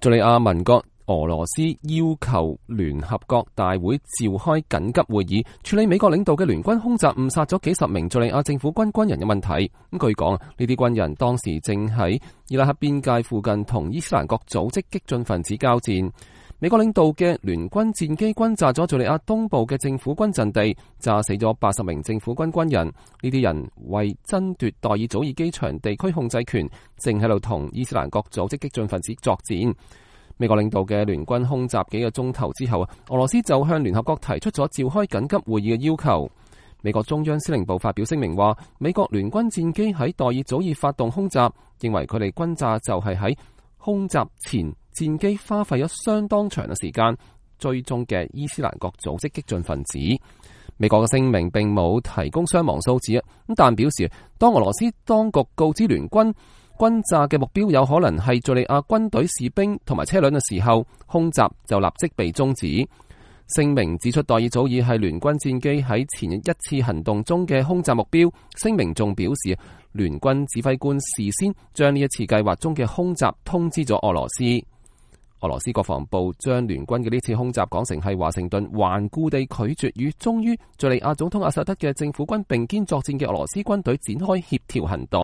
敘利亞文革，俄羅斯要求聯合國大會召開緊急會議，處理美國領導嘅聯軍空襲誤殺咗幾十名敘利亞政府軍人嘅問題。據講，呢啲軍人當時正喺伊拉克邊界附近同伊斯蘭國組織激進分子交戰。美國領導嘅聯軍戰機轟炸咗敘利亞東部嘅政府軍陣地，炸死咗80名政府軍人。呢啲人為爭奪代爾祖爾機場地區控制權，正喺度同伊斯蘭國組織激進分子作戰。美國領導嘅聯軍空襲幾個鐘頭之後，俄羅斯就向聯合國提出咗召開緊急會議嘅要求。美國中央司令部發表聲明話，美國聯軍戰機喺代爾祖爾發動空襲，認為佢哋轟炸就係喺空襲前戰機花費咗相當長嘅時間追蹤嘅伊斯蘭國組織激進分子。美國嘅聲明並冇提供傷亡數字，但表示當俄羅斯當局告知聯軍轟炸嘅目標有可能係敘利亞軍隊士兵同埋車輛嘅時候，空襲就立即被終止。聲明指出，代爾祖爾係聯軍戰機喺前日一次行動中嘅空襲目標。聲明仲表示，聯軍指揮官事先將呢一次計劃中嘅空襲通知咗俄羅斯。俄羅斯國防部將聯軍嘅呢次空襲講成係華盛頓頑固地拒絕與忠於敘利亞總統阿薩德嘅政府軍並肩作戰嘅俄羅斯軍隊展開協調行動。